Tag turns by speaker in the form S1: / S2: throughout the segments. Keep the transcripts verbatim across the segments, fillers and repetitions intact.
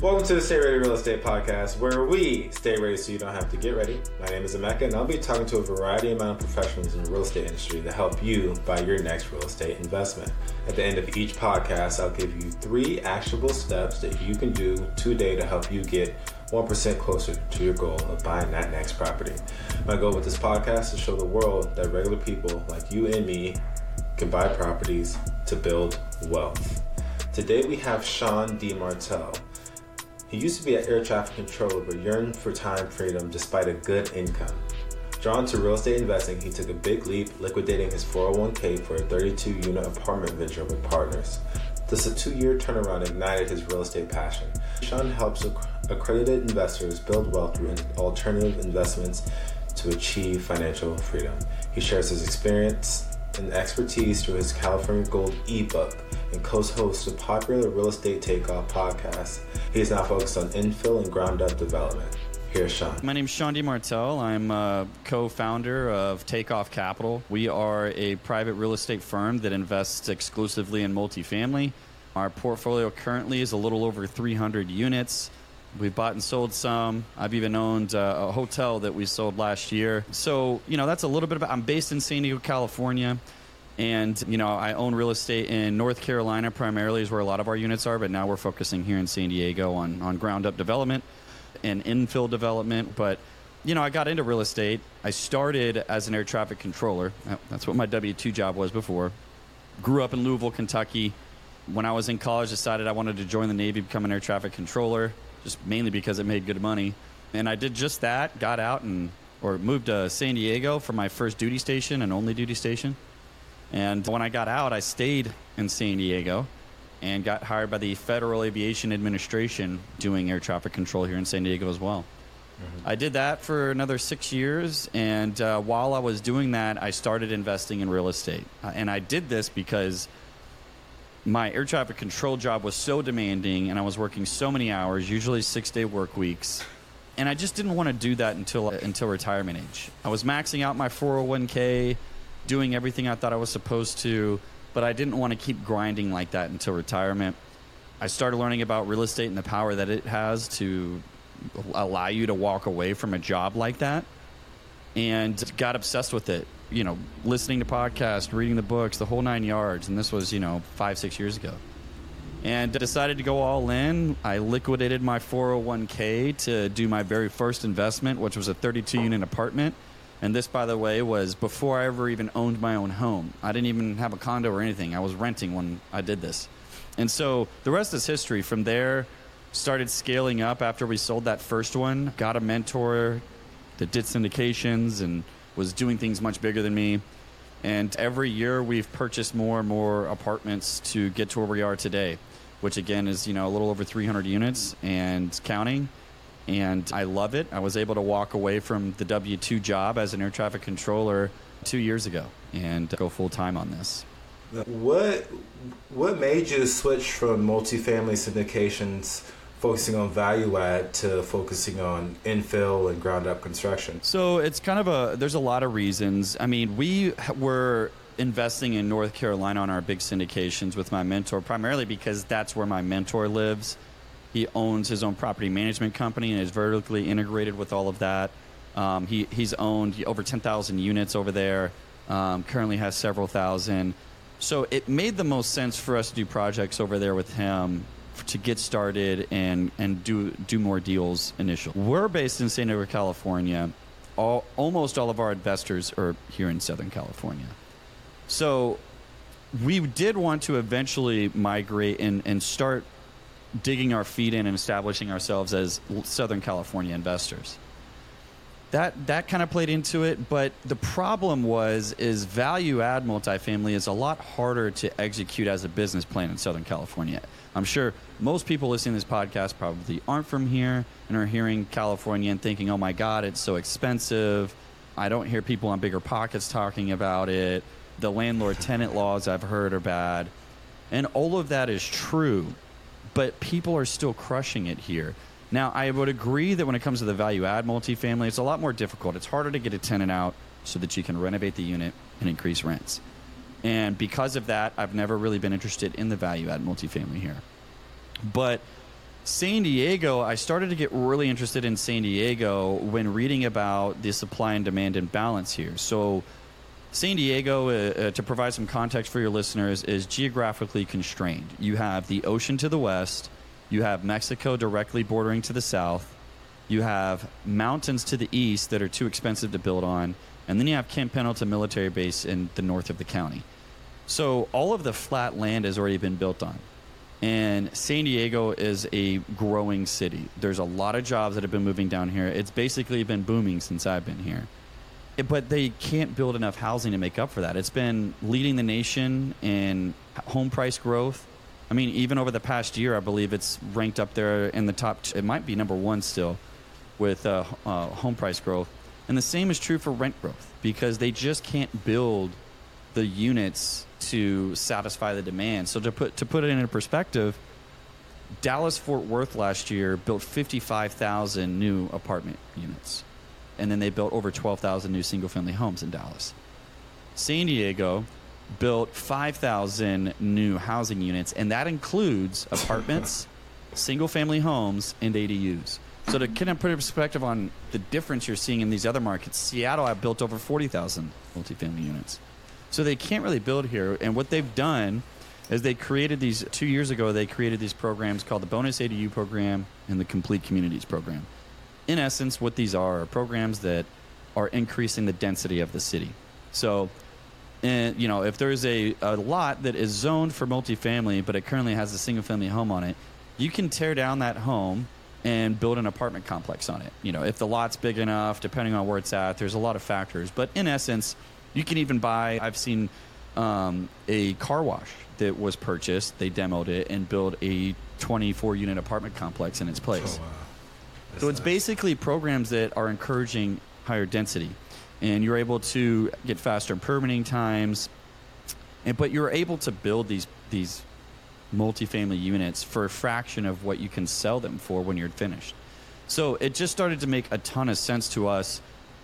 S1: Welcome to the Stay Ready Real Estate Podcast, where we stay ready so you don't have to get ready. My name is Emeka, and I'll be talking to a variety amount of professionals in the real estate industry to help you buy your next real estate investment. At the end of each podcast, I'll give you three actionable steps that you can do today to help you get one percent closer to your goal of buying that next property. My goal with this podcast is to show the world that regular people like you and me can buy properties to build wealth. Today we have Sean DeMartell. He used to be an air traffic controller but yearned for time freedom despite a good income. Drawn to real estate investing, he took a big leap, liquidating his four oh one k for a thirty-two unit apartment venture with partners. This a two-year turnaround ignited his real estate passion. Sean helps accredited investors build wealth through alternative investments to achieve financial freedom. He shares his experience and expertise through his California Gold ebook and co-hosts the popular Real Estate Takeoff podcast. He is now focused on infill and ground-up development. Here's Sean.
S2: My name is Sean DeMartell. I'm a co-founder of Takeoff Capital. We are a private real estate firm that invests exclusively in multifamily. Our portfolio currently is a little over three hundred units. We've bought and sold some. I've even owned uh, a hotel that we sold last year. So, you know, that's a little bit about, I'm based in San Diego, California. And, you know, I own real estate in North Carolina primarily is where a lot of our units are. But now we're focusing here in San Diego on, on ground up development and infill development. But, you know, I got into real estate. I started as an air traffic controller. That's what my W two job was before. Grew up in Louisville, Kentucky. When I was in college, decided I wanted to join the Navy, become an air traffic controller. Just mainly because it made good money. And I did just that, got out and or moved to San Diego for my first duty station and only duty station. And when I got out, I stayed in San Diego and got hired by the Federal Aviation Administration doing air traffic control here in San Diego as well. Mm-hmm. I did that for another six years. And uh, while I was doing that, I started investing in real estate. Uh, and I did this because my air traffic control job was so demanding and I was working so many hours, usually six-day work weeks. And I just didn't want to do that until until retirement age. I was maxing out my four oh one k, doing everything I thought I was supposed to, but I didn't want to keep grinding like that until retirement. I started learning about real estate and the power that it has to allow you to walk away from a job like that, and got obsessed with it. You know, listening to podcasts, reading the books, the whole nine yards. And this was, you know, five, six years ago. And decided to go all in. I liquidated my four oh one k to do my very first investment, which was a thirty-two unit apartment. And this, by the way, was before I ever even owned my own home. I didn't even have a condo or anything. I was renting when I did this. And so the rest is history. From there, started scaling up after we sold that first one. Got a mentor that did syndications and was doing things much bigger than me. And every year we've purchased more and more apartments to get to where we are today, which again is, you know, a little over three hundred units and counting. And I love it. I was able to walk away from the W two job as an air traffic controller two years ago and go full time on this.
S1: What what made you switch from multifamily syndications, focusing on value add, to focusing on infill and ground up construction?
S2: So it's kind of a, there's a lot of reasons. I mean, we were investing in North Carolina on our big syndications with my mentor, primarily because that's where my mentor lives. He owns his own property management company and is vertically integrated with all of that. Um, he, he's owned over ten thousand units over there, um, currently has several thousand. So it made the most sense for us to do projects over there with him to get started and, and do do more deals initially. We're based in San Diego, California. All, almost all of our investors are here in Southern California. So we did want to eventually migrate and, and start digging our feet in and establishing ourselves as Southern California investors. That that kind of played into it, but the problem was is value add multifamily is a lot harder to execute as a business plan in Southern California. I'm sure most people listening to this podcast probably aren't from here and are hearing California and thinking, oh my God, it's so expensive. I don't hear people on Bigger Pockets talking about it. The landlord-tenant laws I've heard are bad. And all of that is true, but people are still crushing it here. Now, I would agree that when it comes to the value-add multifamily, it's a lot more difficult. It's harder to get a tenant out so that you can renovate the unit and increase rents. And because of that, I've never really been interested in the value-add multifamily here. But San Diego, I started to get really interested in San Diego when reading about the supply and demand imbalance here. So San Diego, uh, uh, to provide some context for your listeners, is geographically constrained. You have the ocean to the west, you have Mexico directly bordering to the south, you have mountains to the east that are too expensive to build on, and then you have Camp Pendleton military base in the north of the county. So all of the flat land has already been built on. And San Diego is a growing city. There's a lot of jobs that have been moving down here. It's basically been booming since I've been here. It, but they can't build enough housing to make up for that. It's been leading the nation in home price growth. I mean, even over the past year, I believe it's ranked up there in the top. T- it might be number one still with uh, uh, home price growth. And the same is true for rent growth because they just can't build the units to satisfy the demand. So to put to put it into perspective, Dallas-Fort Worth last year built fifty-five thousand new apartment units. And then they built over twelve thousand new single-family homes in Dallas. San Diego built five thousand new housing units, and that includes apartments, single-family homes, and A D Us. So to kind of put a perspective on the difference you're seeing in these other markets, Seattle, I built over forty thousand multifamily units. So they can't really build here. And what they've done is they created these, two years ago, they created these programs called the Bonus A D U program and the Complete Communities program. In essence, what these are are programs that are increasing the density of the city. So, and, you know, if there's a, a lot that is zoned for multifamily, but it currently has a single-family home on it, you can tear down that home and build an apartment complex on it. You know, if the lot's big enough, depending on where it's at, there's a lot of factors. But in essence, you can even buy, I've seen um, a car wash that was purchased, they demoed it, and built a twenty-four unit apartment complex in its place. Oh, wow. So it's nice. Basically programs that are encouraging higher density. And you're able to get faster permitting times, and but you're able to build these these multifamily units for a fraction of what you can sell them for when you're finished. So it just started to make a ton of sense to us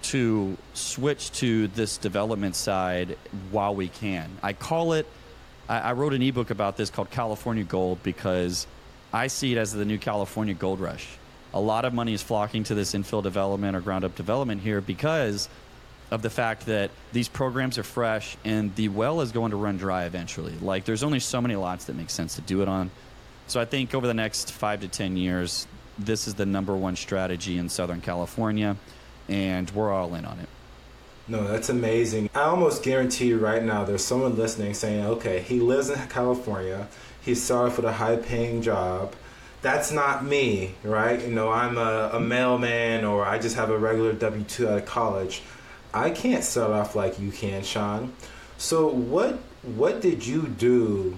S2: to switch to this development side while we can. I call it, I, I wrote an ebook about this called California Gold because I see it as the new California gold rush. A lot of money is flocking to this infill development or ground up development here because of the fact that these programs are fresh and the well is going to run dry eventually. Like, there's only so many lots that make sense to do it on. So I think over the next five to ten years, this is the number one strategy in Southern California, and we're all in on it.
S1: No, that's amazing. I almost guarantee you right now there's someone listening saying, okay, he lives in California, he's started with a high-paying job. That's not me, right? You know, I'm a, a mailman, or I just have a regular W two out of college. I can't start off like you can, Sean. So what what did you do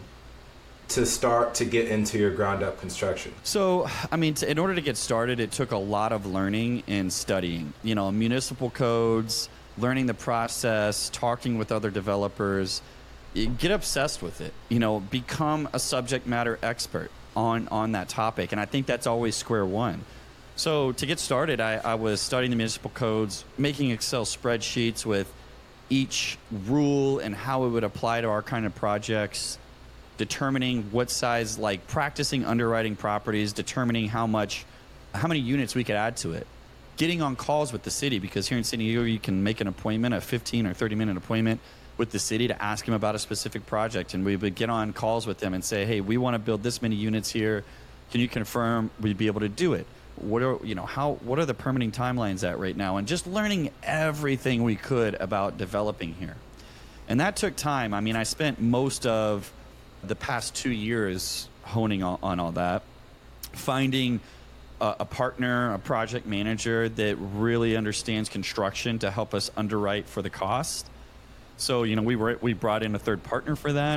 S1: to start to get into your ground up construction?
S2: So, I mean, to, in order to get started, it took a lot of learning and studying. You know, municipal codes, learning the process, talking with other developers. Get obsessed with it. You know, become a subject matter expert on, on that topic. And I think that's always square one. So to get started, I, I was studying the municipal codes, making Excel spreadsheets with each rule and how it would apply to our kind of projects, determining what size, like practicing underwriting properties, determining how much, how many units we could add to it, getting on calls with the city, because here in San Diego, you can make an appointment, a fifteen or thirty minute appointment with the city to ask them about a specific project. And we would get on calls with them and say, hey, we want to build this many units here. Can you confirm we'd be able to do it? What are, you know, how, what are the permitting timelines at right now? And just learning everything we could about developing here. And that took time. I mean, I spent most of the past two years honing on, on all that, finding a, a partner, a project manager that really understands construction to help us underwrite for the cost. So, you know, we were we brought in a third partner for that.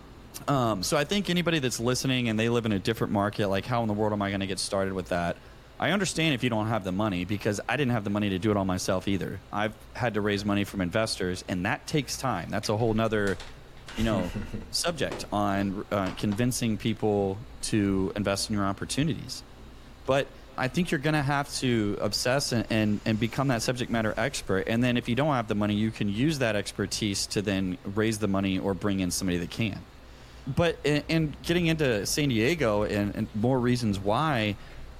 S2: Um, so I think anybody that's listening and they live in a different market, like, how in the world am I going to get started with that? I understand if you don't have the money, because I didn't have the money to do it all myself either. I've had to raise money from investors, and that takes time. That's a whole nother, you know, subject on uh, convincing people to invest in your opportunities. But I think you're going to have to obsess and, and, and become that subject matter expert. And then if you don't have the money, you can use that expertise to then raise the money or bring in somebody that can. but in, in getting into San Diego and, and more reasons why,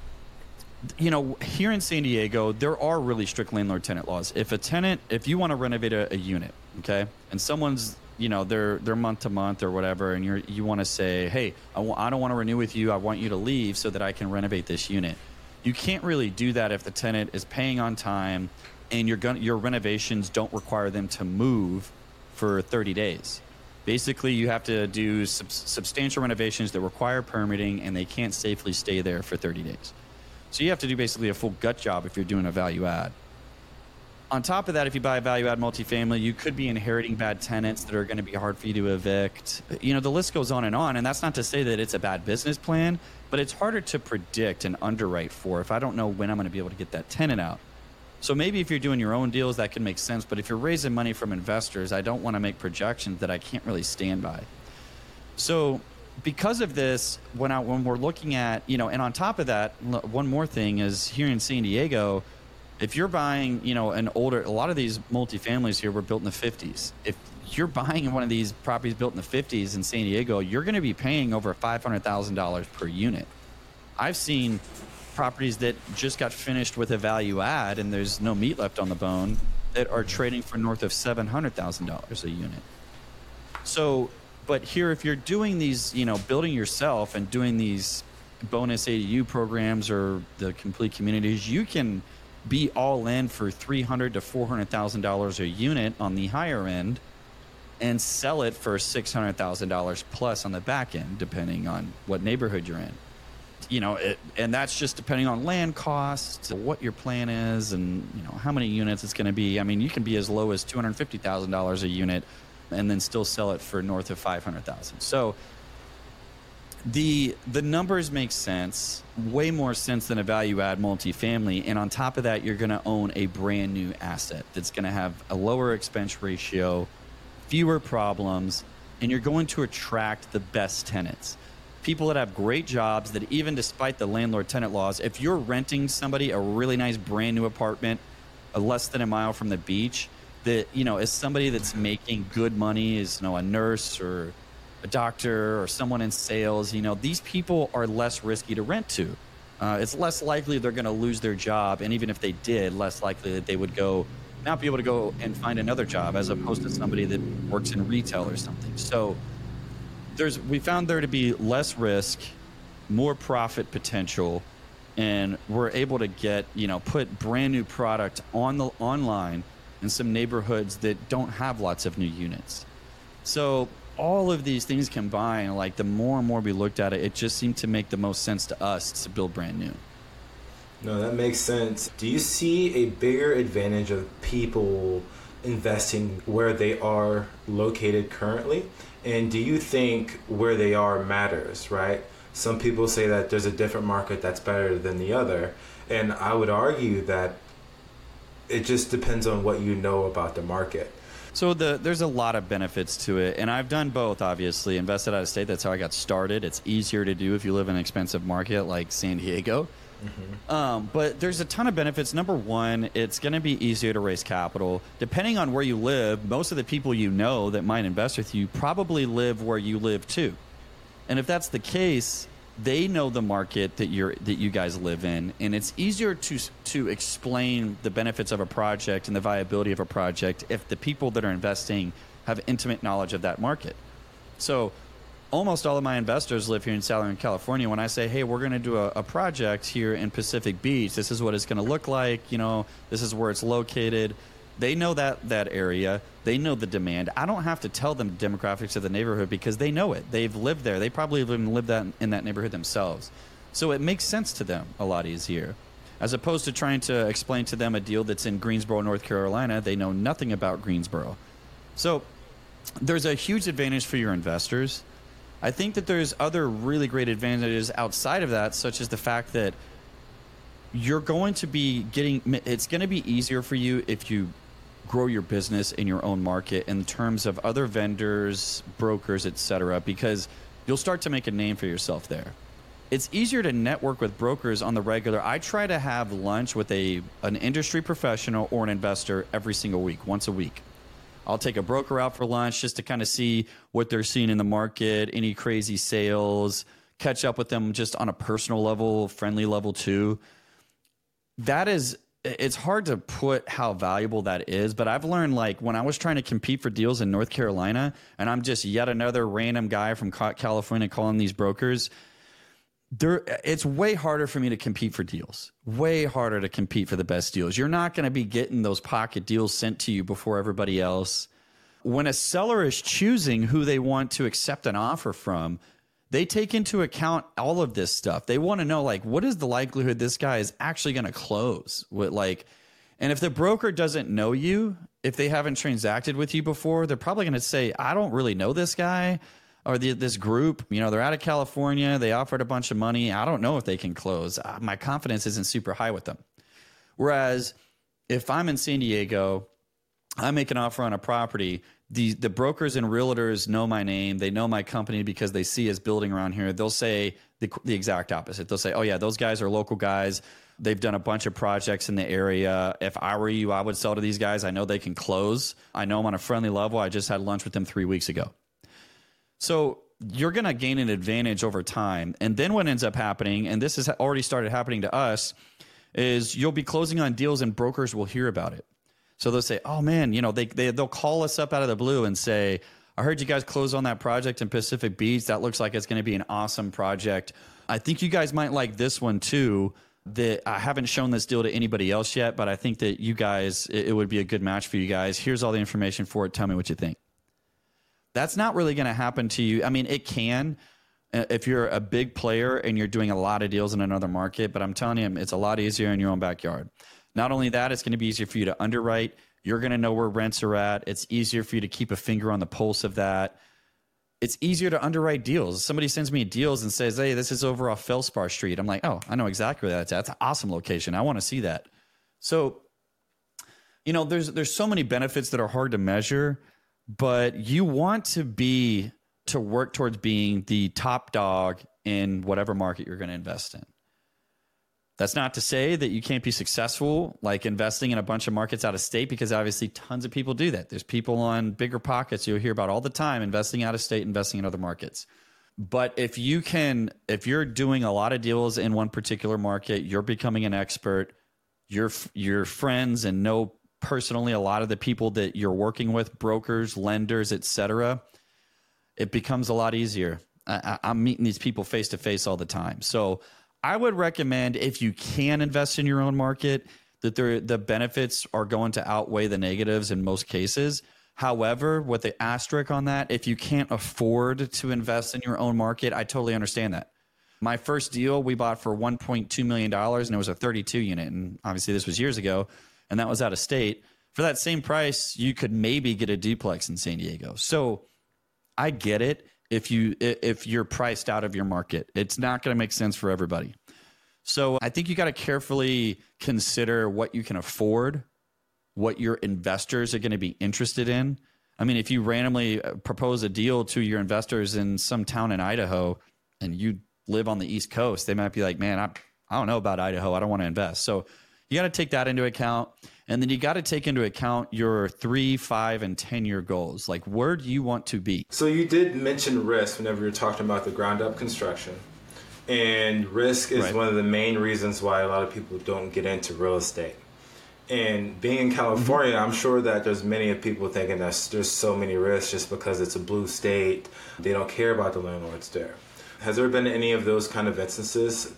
S2: you know, here in San Diego, there are really strict landlord-tenant laws. If a tenant, if you want to renovate a, a unit, okay, and someone's, you know, they're they're month to month or whatever, and you're you want to say, hey, I w- I don't want to renew with you. I want you to leave so that I can renovate this unit. You can't really do that if the tenant is paying on time, and your gun, your renovations don't require them to move for thirty days. Basically, you have to do sub- substantial renovations that require permitting, and they can't safely stay there for thirty days. So you have to do basically a full gut job if you're doing a value add. On top of that, if you buy a value add multifamily, you could be inheriting bad tenants that are going to be hard for you to evict. You know, the list goes on and on, and that's not to say that it's a bad business plan, but it's harder to predict and underwrite for if I don't know when I'm going to be able to get that tenant out. So maybe if you're doing your own deals, that can make sense, but if you're raising money from investors, I don't want to make projections that I can't really stand by. So because of this, when I, when we're looking at, you know, and on top of that, one more thing is here in San Diego, if you're buying, you know, an older, a lot of these multifamilies here were built in the fifties. If you're buying one of these properties built in the fifties in San Diego, you're going to be paying over five hundred thousand dollars per unit. I've seen properties that just got finished with a value add and there's no meat left on the bone that are trading for north of seven hundred thousand dollars a unit. So, but here, if you're doing these, you know, building yourself and doing these bonus A D U programs or the complete communities, you can be all in for three hundred thousand to four hundred thousand dollars a unit on the higher end and sell it for six hundred thousand dollars plus on the back end, depending on what neighborhood you're in. You know, it, and that's just depending on land costs, what your plan is, and, you know, how many units it's going to be. I mean, you can be as low as two hundred fifty thousand dollars a unit and then still sell it for north of five hundred thousand dollars. So the the numbers make sense, way more sense than a value add multifamily. And on top of that, you're going to own a brand new asset that's going to have a lower expense ratio, fewer problems, and you're going to attract the best tenants. People that have great jobs that even despite the landlord-tenant laws, if you're renting somebody a really nice brand new apartment uh, less than a mile from the beach, that, you know, as somebody that's making good money, as, you know, a nurse or a doctor or someone in sales, you know, these people are less risky to rent to. Uh, it's less likely they're going to lose their job, and even if they did, less likely that they would go not be able to go and find another job as opposed to somebody that works in retail or something. So there's we found there to be less risk, more profit potential, and we're able to get, you know, put brand new product on the online in some neighborhoods that don't have lots of new units. So all of these things combined, like the more and more we looked at it, it just seemed to make the most sense to us to build brand new.
S1: No, that makes sense. Do you see a bigger advantage of people investing where they are located currently? And do you think where they are matters, right? Some people say that there's a different market that's better than the other. And I would argue that it just depends on what you know about the market.
S2: So the, there's a lot of benefits to it. And I've done both, obviously. Invested out of state, that's how I got started. It's easier to do if you live in an expensive market like San Diego. Mm-hmm. Um, but there's a ton of benefits. Number one, it's going to be easier to raise capital. Depending on where you live, most of the people you know that might invest with you probably live where you live too. And if that's the case, they know the market that you're that you guys live in, and it's easier to to explain the benefits of a project and the viability of a project if the people that are investing have intimate knowledge of that market. So almost all of my investors live here in Southern California. When I say, hey, we're going to do a, a project here in Pacific Beach, this is what it's going to look like, you know, this is where it's located. They know that that area. They know the demand. I don't have to tell them the demographics of the neighborhood because they know it. They've lived there. They probably even lived that in that neighborhood themselves. So it makes sense to them a lot easier. As opposed to trying to explain to them a deal that's in Greensboro, North Carolina, they know nothing about Greensboro. So there's a huge advantage for your investors. I think that there's other really great advantages outside of that, such as the fact that you're going to be getting, it's going to be easier for you if you grow your business in your own market in terms of other vendors, brokers, et cetera, because you'll start to make a name for yourself there. It's easier to network with brokers on the regular. I try to have lunch with a an industry professional or an investor every single week, once a week. I'll take a broker out for lunch just to kind of see what they're seeing in the market, any crazy sales, catch up with them just on a personal level, friendly level too. That is, it's hard to put how valuable that is, but I've learned, like, when I was trying to compete for deals in North Carolina and I'm just yet another random guy from California calling these brokers, there, it's way harder for me to compete for deals, way harder to compete for the best deals. You're not going to be getting those pocket deals sent to you before everybody else. When a seller is choosing who they want to accept an offer from, they take into account all of this stuff. They want to know, like, what is the likelihood this guy is actually going to close? What, like, and if the broker doesn't know you, if they haven't transacted with you before, they're probably going to say, I don't really know this guy. Or the, this group, you know, they're out of California. They offered a bunch of money. I don't know if they can close. Uh, my confidence isn't super high with them. Whereas if I'm in San Diego, I make an offer on a property. The, the brokers and realtors know my name. They know my company because they see us building around here. They'll say the, the exact opposite. They'll say, oh, yeah, those guys are local guys. They've done a bunch of projects in the area. If I were you, I would sell to these guys. I know they can close. I know them on a friendly level. I just had lunch with them three weeks ago. So you're going to gain an advantage over time. And then what ends up happening, and this has already started happening to us, is you'll be closing on deals and brokers will hear about it. So they'll say, oh, man, you know, they, they, they'll call us up out of the blue and say, I heard you guys close on that project in Pacific Beach. That looks like it's going to be an awesome project. I think you guys might like this one too. That I haven't shown this deal to anybody else yet, but I think that you guys, it, it would be a good match for you guys. Here's all the information for it. Tell me what you think. That's not really going to happen to you. I mean, it can if you're a big player and you're doing a lot of deals in another market, but I'm telling you, it's a lot easier in your own backyard. Not only that, it's going to be easier for you to underwrite. You're going to know where rents are at. It's easier for you to keep a finger on the pulse of that. It's easier to underwrite deals. Somebody sends me deals and says, hey, this is over off Feldspar Street. I'm like, oh, I know exactly where that's at. That's an awesome location. I want to see that. So, you know, there's there's so many benefits that are hard to measure. But you want to be to work towards being the top dog in whatever market you're going to invest in. That's not to say that you can't be successful, like investing in a bunch of markets out of state, because obviously tons of people do that. There's people on bigger pockets you'll hear about all the time, investing out of state, investing in other markets. But if you can, if you're doing a lot of deals in one particular market, you're becoming an expert, your your friends and know personally a lot of the people that you're working with, brokers, lenders, et cetera, it becomes a lot easier. I, I'm meeting these people face to face all the time. So I would recommend, if you can invest in your own market, that there, the benefits are going to outweigh the negatives in most cases. However, with the asterisk on that, if you can't afford to invest in your own market, I totally understand that. My first deal we bought for one point two million dollars, and it was a thirty-two unit. And obviously this was years ago. And that was out of state. For that same price, you could maybe get a duplex in San Diego. So I get it if you if you're priced out of your market. It's not going to make sense for everybody. So I think you got to carefully consider what you can afford, what your investors are going to be interested in. I mean, if you randomly propose a deal to your investors in some town in Idaho and you live on the East Coast, they might be like, man, I, I don't know about Idaho. I don't want to invest. So you got to take that into account. And then you got to take into account your three, five, and ten-year goals. Like, where do you want to be?
S1: So you did mention risk whenever you're talking about the ground-up construction. And risk is right. one of the main reasons why a lot of people don't get into real estate. And being in California, mm-hmm. I'm sure that there's many people thinking that there's so many risks just because it's a blue state. They don't care about the landlords there. Has there been any of those kind of instances?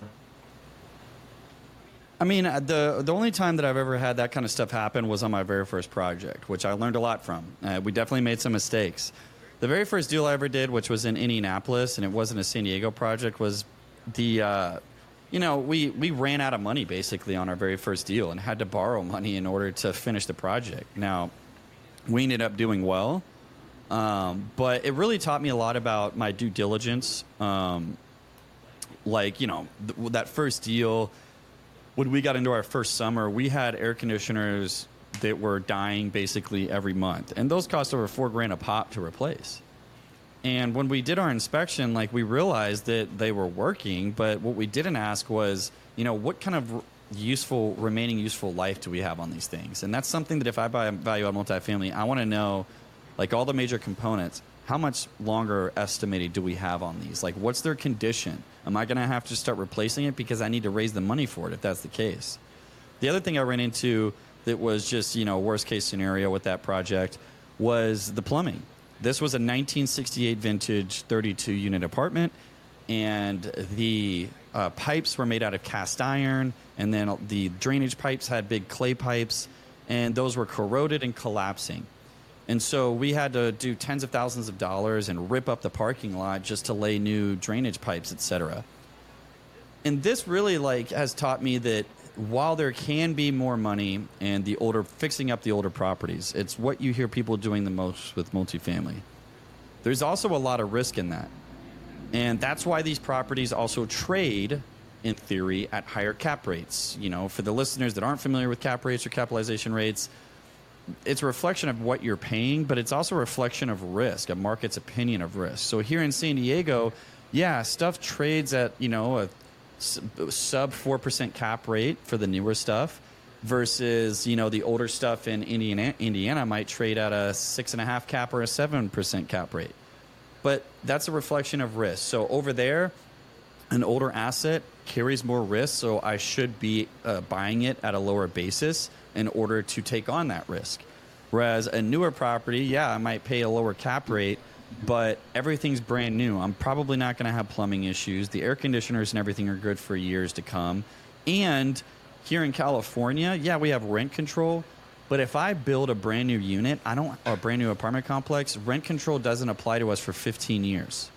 S2: I mean, the the only time that I've ever had that kind of stuff happen was on my very first project, which I learned a lot from. Uh, we definitely made some mistakes. The very first deal I ever did, which was in Indianapolis, and it wasn't a San Diego project, was the, uh, you know, we, we ran out of money basically on our very first deal and had to borrow money in order to finish the project. Now, we ended up doing well, um, but it really taught me a lot about my due diligence. Um, like, you know, th- that first deal... When we got into our first summer, we had air conditioners that were dying basically every month. And those cost over four grand a pop to replace. And when we did our inspection, like, we realized that they were working, but what we didn't ask was, you know, what kind of useful remaining useful life do we have on these things? And that's something that if I buy a value add multifamily, I want to know, like all the major components, how much longer estimated do we have on these? Like, what's their condition? Am I going to have to start replacing it because I need to raise the money for it if that's the case? The other thing I ran into that was just, you know, worst case scenario with that project was the plumbing. This was a nineteen sixty-eight vintage thirty-two unit apartment, and the uh, pipes were made out of cast iron, and then the drainage pipes had big clay pipes, and those were corroded and collapsing. And so we had to do tens of thousands of dollars and rip up the parking lot just to lay new drainage pipes, et cetera. And this really like has taught me that while there can be more money in the older, fixing up the older properties, it's what you hear people doing the most with multifamily. There's also a lot of risk in that. And that's why these properties also trade, in theory, at higher cap rates. You know, for the listeners that aren't familiar with cap rates or capitalization rates, it's a reflection of what you're paying, but it's also a reflection of risk, a market's opinion of risk. So here in San Diego, yeah, stuff trades at, you know, a sub four percent cap rate for the newer stuff versus, you know, the older stuff in Indiana, Indiana might trade at a six and a half cap or a seven percent cap rate. But that's a reflection of risk. So over there, an older asset carries more risk, so I should be uh, buying it at a lower basis in order to take on that risk. Whereas a newer property, yeah, I might pay a lower cap rate, but everything's brand new. I'm probably not going to have plumbing issues. The air conditioners and everything are good for years to come. And here in California, yeah, we have rent control. But if I build a brand new unit, I don't, or a brand new apartment complex, rent control doesn't apply to us for fifteen years.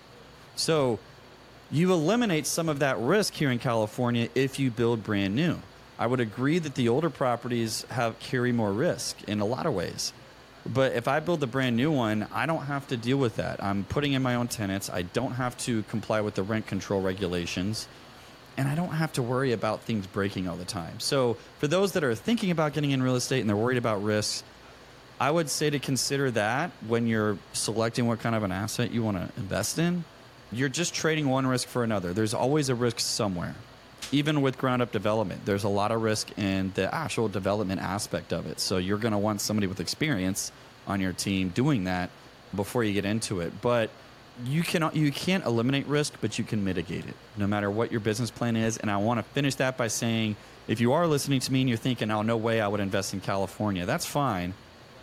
S2: So you eliminate some of that risk here in California if you build brand new. I would agree that the older properties have carry more risk in a lot of ways. But if I build a brand new one, I don't have to deal with that. I'm putting in my own tenants. I don't have to comply with the rent control regulations. And I don't have to worry about things breaking all the time. So for those that are thinking about getting in real estate and they're worried about risks, I would say to consider that when you're selecting what kind of an asset you want to invest in. You're just trading one risk for another. There's always a risk somewhere. Even with ground-up development, there's a lot of risk in the actual development aspect of it. So you're going to want somebody with experience on your team doing that before you get into it. But you can you can't eliminate risk, but you can mitigate it, no matter what your business plan is. And I want to finish that by saying, if you are listening to me and you're thinking, oh, no way I would invest in California, that's fine.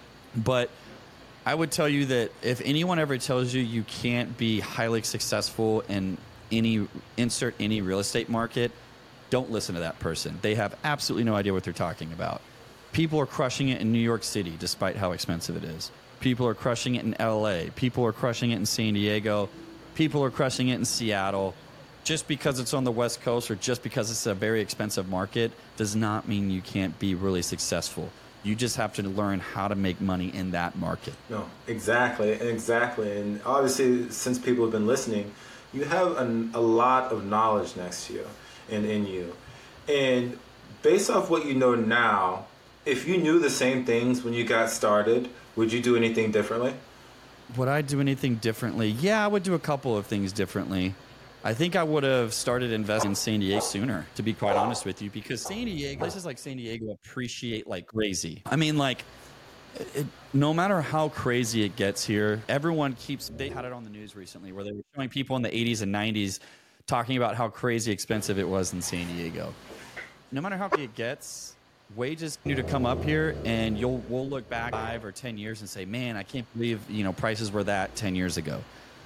S2: But I would tell you that if anyone ever tells you you can't be highly successful in any insert any real estate market, don't listen to that person. They have absolutely no idea what they're talking about. People are crushing it in New York City, despite how expensive it is. People are crushing it in L A. People are crushing it in San Diego. People are crushing it in Seattle. Just because it's on the West Coast or just because it's a very expensive market does not mean you can't be really successful. You just have to learn how to make money in that market.
S1: No, exactly, exactly. And obviously, since people have been listening, you have an, a lot of knowledge next to you and in you. And based off what you know now, if you knew the same things when you got started, would you do anything differently?
S2: Would I do anything differently? Yeah, I would do a couple of things differently. I think I would have started investing in San Diego sooner, to be quite honest with you, because San Diego, places like San Diego appreciate like crazy. I mean, like, it, no matter how crazy it gets here, everyone keeps, they had it on the news recently where they were showing people in the eighties and nineties talking about how crazy expensive it was in San Diego. No matter how big it gets, wages continue to come up here, and you'll we'll look back five or ten years and say, man, I can't believe, you know, prices were that ten years ago.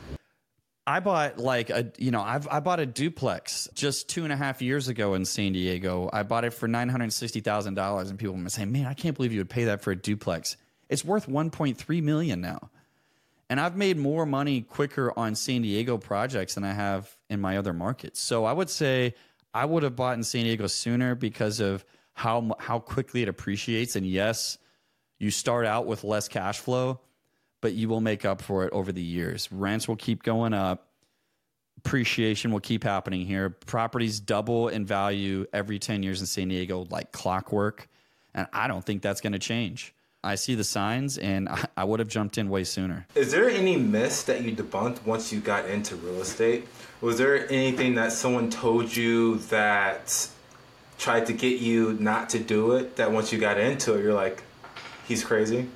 S2: I bought like a, you know, I've, I bought a duplex just two and a half years ago in San Diego. I bought it for nine hundred sixty thousand dollars, and people were saying, man, I can't believe you would pay that for a duplex. It's worth one point three million dollars now. And I've made more money quicker on San Diego projects than I have in my other markets. So I would say I would have bought in San Diego sooner because of how how quickly it appreciates. And yes, you start out with less cash flow, but you will make up for it over the years. Rents will keep going up. Appreciation will keep happening here. Properties double in value every ten years in San Diego like clockwork. And I don't think that's going to change. I see the signs, and I, I would have jumped in way sooner.
S1: Is there any myths that you debunked once you got into real estate? Was there anything that someone told you that tried to get you not to do it, that once you got into it, you're like, he's crazy?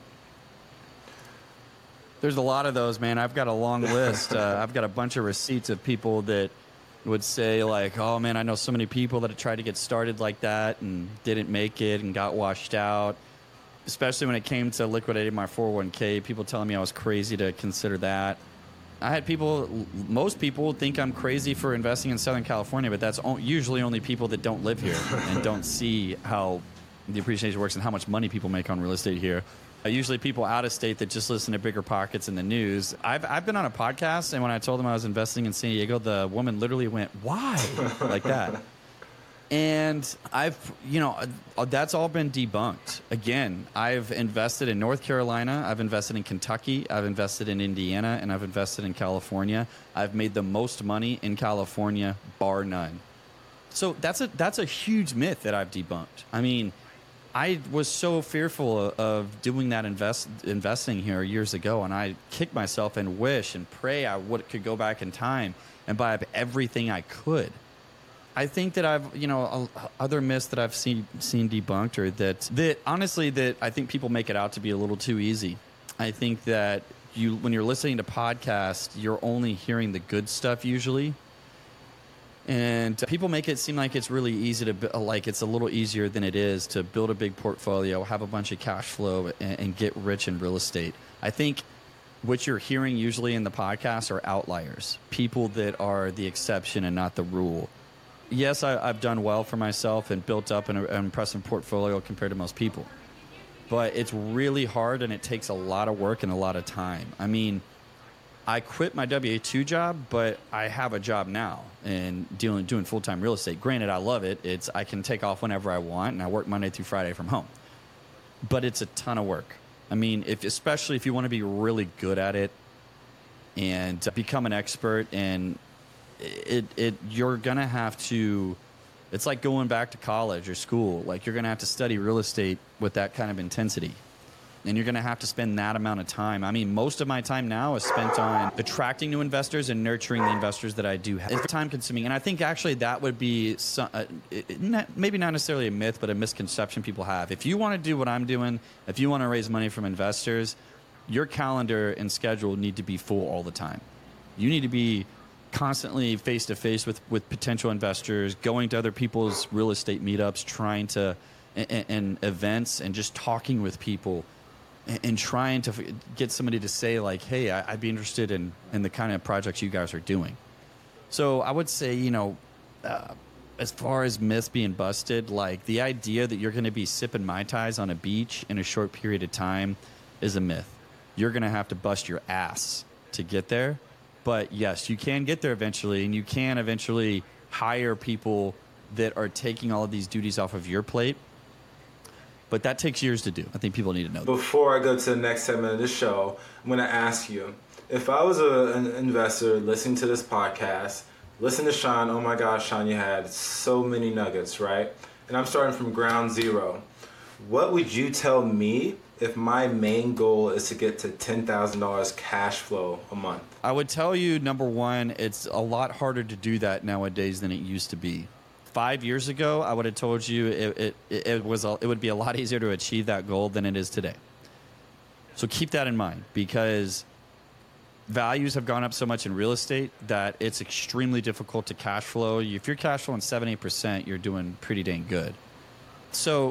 S2: There's a lot of those, man. I've got a long list. Uh, I've got a bunch of receipts of people that would say, like, oh, man, I know so many people that have tried to get started like that and didn't make it and got washed out, especially when it came to liquidating my four oh one k. People telling me I was crazy to consider that. I had people, most people think I'm crazy for investing in Southern California, but that's usually only people that don't live here and don't see how the appreciation works and how much money people make on real estate here. Uh, usually people out of state that just listen to Bigger Pockets in the news. I've I've been on a podcast, and when I told them I was investing in San Diego, the woman literally went, why? Like that. And I've, you know, uh, that's all been debunked. Again, I've invested in North Carolina, I've invested in Kentucky, I've invested in Indiana, and I've invested in California. I've made the most money in California, bar none. So that's a that's a huge myth that I've debunked. I mean, I was so fearful of doing that invest, investing here years ago, and I kick myself and wish and pray I would, could go back in time and buy up everything I could. I think that I've, you know, other myths that I've seen seen debunked are that, that honestly, that I think people make it out to be a little too easy. I think that you, when you're listening to podcasts, you're only hearing the good stuff usually. And people make it seem like it's really easy to, like it's a little easier than it is to build a big portfolio, have a bunch of cash flow, and, and get rich in real estate. I think what you're hearing usually in the podcast are outliers, people that are the exception and not the rule. Yes, I, I've done well for myself and built up an, an impressive portfolio compared to most people. But it's really hard, and it takes a lot of work and a lot of time. I mean, I quit my W two job, but I have a job now and dealing doing full-time real estate. Granted, I love it. It's I can take off whenever I want, and I work Monday through Friday from home. But it's a ton of work. I mean, if especially if you want to be really good at it and become an expert, and it it you're gonna have to. It's like going back to college or school. Like you're gonna have to study real estate with that kind of intensity. And you're going to have to spend that amount of time. I mean, most of my time now is spent on attracting new investors and nurturing the investors that I do have. It's time consuming. And I think actually that would be some, uh, it, not, maybe not necessarily a myth, but a misconception people have. If you want to do what I'm doing, if you want to raise money from investors, your calendar and schedule need to be full all the time. You need to be constantly face-to-face with, with potential investors, going to other people's real estate meetups, trying to, and, and events, and just talking with people. And trying to get somebody to say, like, hey, I'd be interested in, in the kind of projects you guys are doing. So I would say, you know, uh, as far as myths being busted, like the idea that you're going to be sipping Mai Tais on a beach in a short period of time is a myth. You're going to have to bust your ass to get there. But yes, you can get there eventually, and you can eventually hire people that are taking all of these duties off of your plate. But that takes years to do. I think people need to know that.
S1: Before I go to the next segment of the show, I'm going to ask you, if I was a, an investor listening to this podcast, listen to Sean, oh my gosh, Sean, you had so many nuggets, right? And I'm starting from ground zero. What would you tell me if my main goal is to get to ten thousand dollars cash flow a month?
S2: I would tell you, number one, it's a lot harder to do that nowadays than it used to be. Five years ago, I would have told you it, it, it was a, it would be a lot easier to achieve that goal than it is today. So keep that in mind, because values have gone up so much in real estate that it's extremely difficult to cash flow. If you're cash flowing seven, eight percent, you're doing pretty dang good. So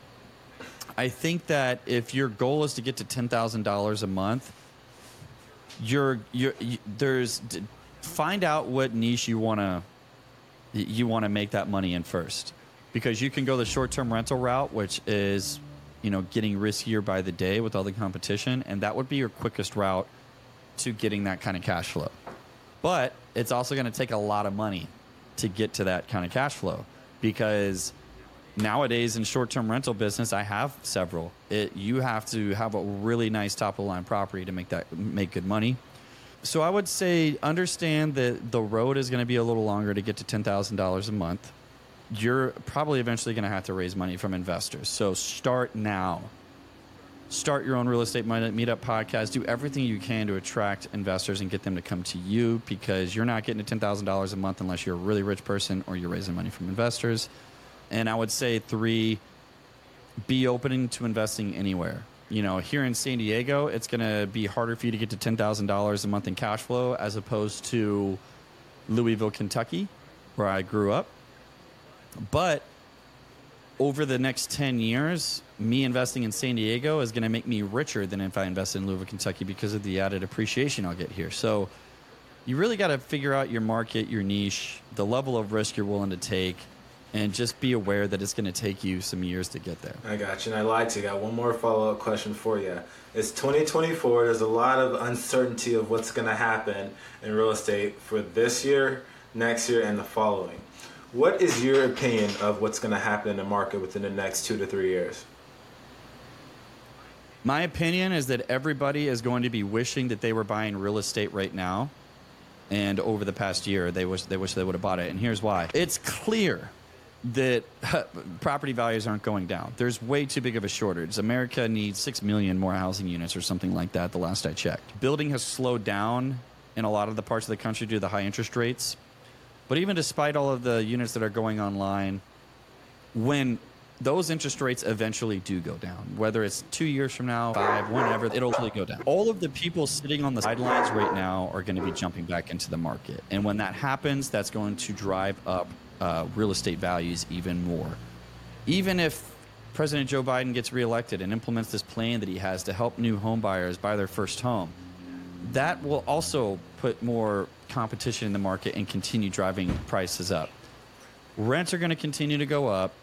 S2: I think that if your goal is to get to ten thousand dollars a month, you're, you're, you, there's find out what niche you want to you want to make that money in first, because you can go the short-term rental route, which is, you know, getting riskier by the day with all the competition, and that would be your quickest route to getting that kind of cash flow. But it's also going to take a lot of money to get to that kind of cash flow, because nowadays in short-term rental business, I have several. It, you have to have a really nice top-of-the-line property to make that make good money. So I would say understand that the road is going to be a little longer to get to ten thousand dollars a month. You're probably eventually going to have to raise money from investors. So start now. Start your own real estate meetup podcast. Do everything you can to attract investors and get them to come to you, because you're not getting to ten thousand dollars a month unless you're a really rich person or you're raising money from investors. And I would say three, be open to investing anywhere. You know, here in San Diego, it's going to be harder for you to get to ten thousand dollars a month in cash flow as opposed to Louisville, Kentucky, where I grew up. But over the next ten years, me investing in San Diego is going to make me richer than if I invested in Louisville, Kentucky because of the added appreciation I'll get here. So you really got to figure out your market, your niche, the level of risk you're willing to take, and just be aware that it's going to take you some years to get there.
S1: I got you, and I lied to you. Got one more follow-up question for you. It's twenty twenty-four. There's a lot of uncertainty of what's going to happen in real estate for this year, next year, and the following. What is your opinion of what's going to happen in the market within the next two to three years?
S2: My opinion is that everybody is going to be wishing that they were buying real estate right now, and over the past year, they wish they wish they would have bought it. And here's why. It's clear that property values aren't going down. There's way too big of a shortage. America needs six million more housing units or something like that, the last I checked. Building has slowed down in a lot of the parts of the country due to the high interest rates. But even despite all of the units that are going online, when those interest rates eventually do go down, whether it's two years from now, five, whenever, it'll really go down. All of the people sitting on the sidelines right now are going to be jumping back into the market. And when that happens, that's going to drive up uh, real estate values even more. Even if President Joe Biden gets reelected and implements this plan that he has to help new home buyers buy their first home, that will also put more competition in the market and continue driving prices up. Rents are going to continue to go up.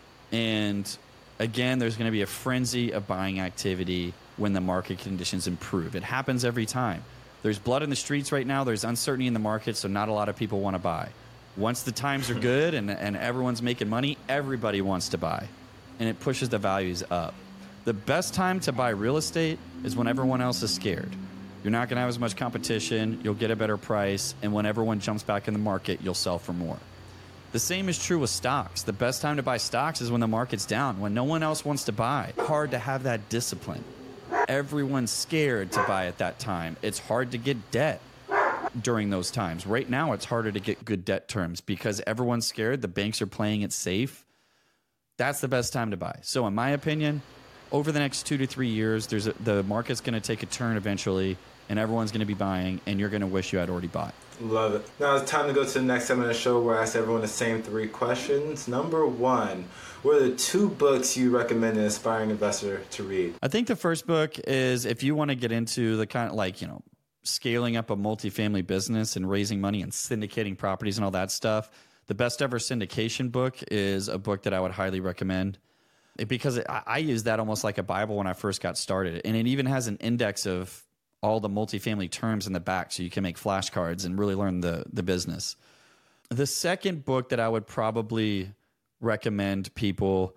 S2: And again, there's going to be a frenzy of buying activity when the market conditions improve. It happens every time. There's blood in the streets right now. There's uncertainty in the market, so not a lot of people want to buy. Once the times are good and, and everyone's making money, everybody wants to buy. And it pushes the values up. The best time to buy real estate is when everyone else is scared. You're not going to have as much competition. You'll get a better price. And when everyone jumps back in the market, you'll sell for more. The same is true with stocks. The best time to buy stocks is when the market's down, when no one else wants to buy. It's hard to have that discipline. Everyone's scared to buy at that time. It's hard to get debt during those times. Right now, it's harder to get good debt terms because everyone's scared. The banks are playing it safe. That's the best time to buy. So in my opinion, over the next two to three years, there's a, the market's going to take a turn eventually, and everyone's going to be buying, and you're going to wish you had already bought.
S1: Love it. Now it's time to go to the next segment of the show where I ask everyone the same three questions. Number one, what are the two books you recommend an aspiring investor to read?
S2: I think the first book is if you want to get into the kind of like, you know, scaling up a multifamily business and raising money and syndicating properties and all that stuff. The Best Ever Syndication book is a book that I would highly recommend. It, because it, I, I use that almost like a Bible when I first got started. And it even has an index of all the multifamily terms in the back so you can make flashcards and really learn the, the business. The second book that I would probably recommend people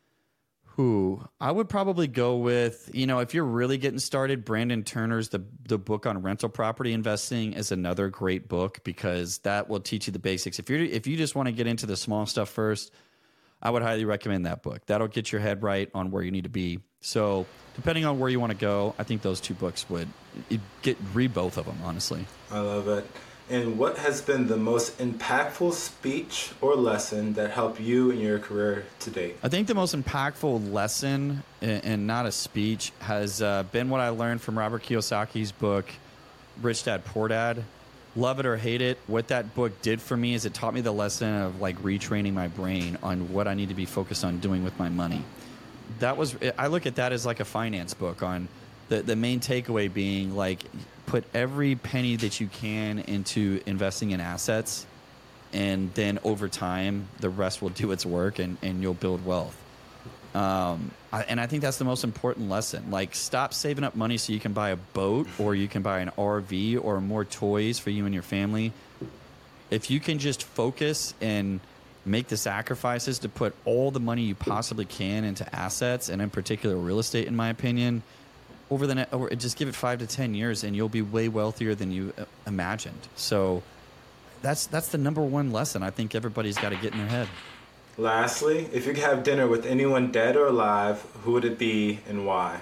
S2: who I would probably go with, you know, if you're really getting started, Brandon Turner's the, the book on rental property investing is another great book because that will teach you the basics. If you're if you just want to get into the small stuff first, I would highly recommend that book. That'll get your head right on where you need to be. So depending on where you want to go, I think those two books would get read both of them, honestly.
S1: I love it. And what has been the most impactful speech or lesson that helped you in your career to date?
S2: I think the most impactful lesson, and not a speech, has uh, been what I learned from Robert Kiyosaki's book, Rich Dad, Poor Dad. Love it or hate it, what that book did for me is it taught me the lesson of like retraining my brain on what I need to be focused on doing with my money. That was, I look at that as like a finance book on the, the main takeaway being like put every penny that you can into investing in assets, and then over time the rest will do its work and, and you'll build wealth. Um, I, and I think that's the most important lesson. Like, stop saving up money so you can buy a boat or you can buy an R V or more toys for you and your family. If you can just focus and make the sacrifices to put all the money you possibly can into assets, and in particular real estate, in my opinion, over the net, or just give it five to ten years, and you'll be way wealthier than you imagined. So that's that's the number one lesson I think everybody's got to get in their head.
S1: Lastly, if you could have dinner with anyone dead or alive, who would it be and why?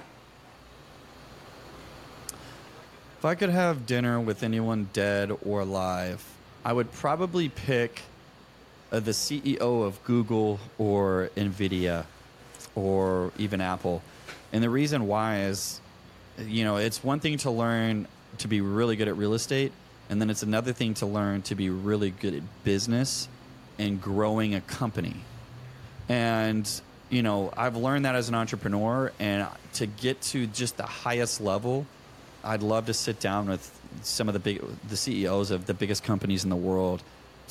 S2: If I could have dinner with anyone dead or alive, I would probably pick uh, the C E O of Google or NVIDIA or even Apple. And the reason why is, you know, it's one thing to learn to be really good at real estate, and then it's another thing to learn to be really good at business and growing a company. And, you know, I've learned that as an entrepreneur, and to get to just the highest level, I'd love to sit down with some of the big, the C E Os of the biggest companies in the world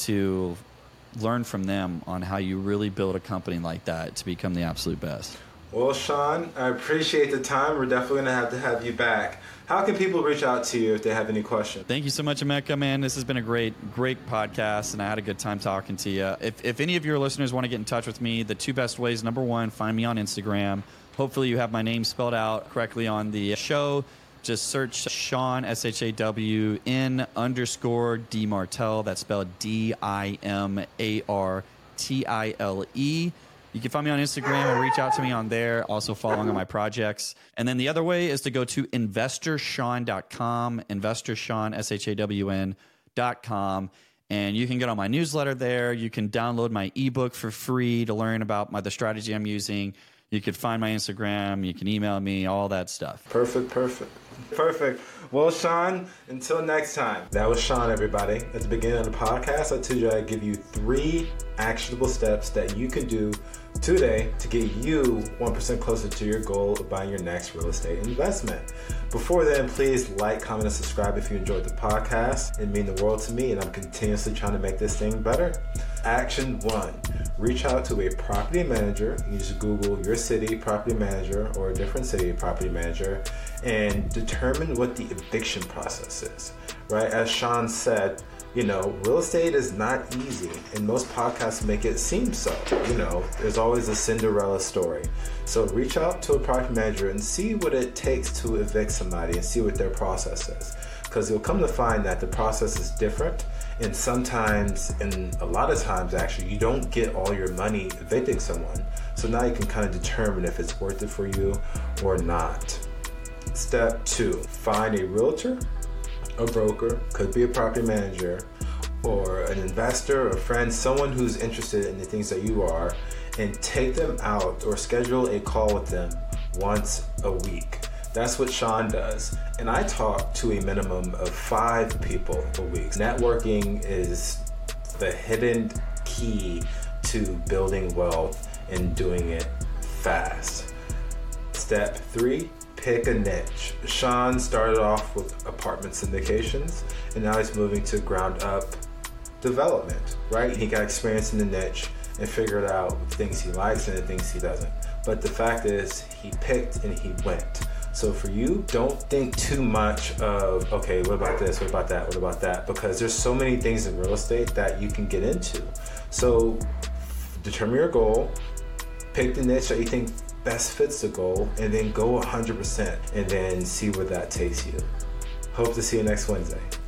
S2: to learn from them on how you really build a company like that to become the absolute best.
S1: Well, Sean, I appreciate the time. We're definitely going to have to have you back. How can people reach out to you if they have any questions?
S2: Thank you so much, Emeka, man. This has been a great, great podcast, and I had a good time talking to you. If, if any of your listeners want to get in touch with me, the two best ways, number one, find me on Instagram. Hopefully you have my name spelled out correctly on the show. Just search Shawn, S H A W N underscore D Martell. That's spelled D I M A R T I L E. You can find me on Instagram and reach out to me on there. Also following on my projects. And then the other way is to go to investor shawn dot com, investor shawn, S H A W N dot com. And you can get on my newsletter there. You can download my ebook for free to learn about my, the strategy I'm using. You can find my Instagram. You can email me, all that stuff.
S1: Perfect, perfect. Perfect. Well, Sean, until next time. That was Sean, everybody. At the beginning of the podcast, I told you I'd give you three actionable steps that you can do today to get you one percent closer to your goal of buying your next real estate investment. Before then, please like, comment, and subscribe if you enjoyed the podcast. It means the world to me, and I'm continuously trying to make this thing better. Action one, reach out to a property manager. You just Google your city property manager or a different city property manager and determine what the eviction process is, right? As Sean said, you know, real estate is not easy, and most podcasts make it seem so. You know, there's always a Cinderella story. So reach out to a property manager and see what it takes to evict somebody and see what their process is. Because you'll come to find that the process is different, and sometimes, and a lot of times actually, you don't get all your money evicting someone. So now you can kind of determine if it's worth it for you or not. Step two, find a realtor, a broker, could be a property manager, or an investor, a friend, someone who's interested in the things that you are, and take them out or schedule a call with them once a week. That's what Sean does. And I talk to a minimum of five people a week. Networking is the hidden key to building wealth and doing it fast. Step three, pick a niche. Sean started off with apartment syndications, and now he's moving to ground up development, right? He got experience in the niche and figured out things he likes and the things he doesn't. But the fact is, he picked and he went. So for you, don't think too much of, okay, what about this? What about that? What about that? Because there's so many things in real estate that you can get into. So determine your goal, pick the niche that you think best fits the goal, and then go one hundred percent and then see where that takes you. Hope to see you next Wednesday.